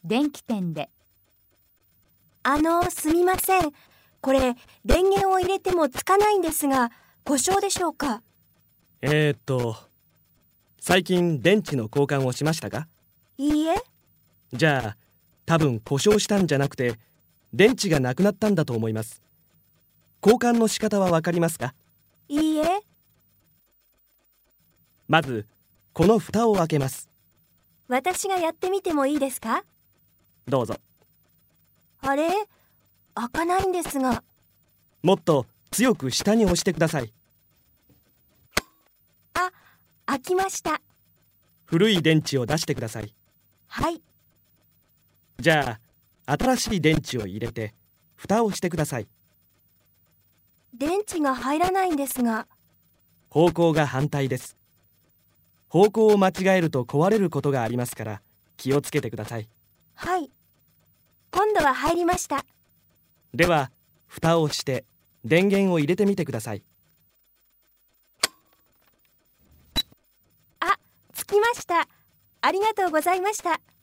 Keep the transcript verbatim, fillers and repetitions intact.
電気店で。 あの、すみません。これ、電源を入れてもつかないんですが、故障でしょうか？ えーっと、最近電池の交換をしましたか？ いいえ。 じゃあ、多分故障したんじゃなくて、電池がなくなったんだと思います。交換の仕方はわかりますか？ いいえ。 まず、この蓋を開けます。 私がやってみてもいいですか？ どうぞ。 あれ？開かないんですが。 もっと強く下に押してください。 あ、開きました。 古い電池を出してください。 はい。 じゃあ、新しい電池を入れて、蓋をしてください。 電池が入らないんですが。 方向が反対です。方向を間違えると壊れることがありますから、気をつけてください。 はい。今度は入りました。 では、蓋をして電源を入れてみてください。 あ、つきました。ありがとうございました。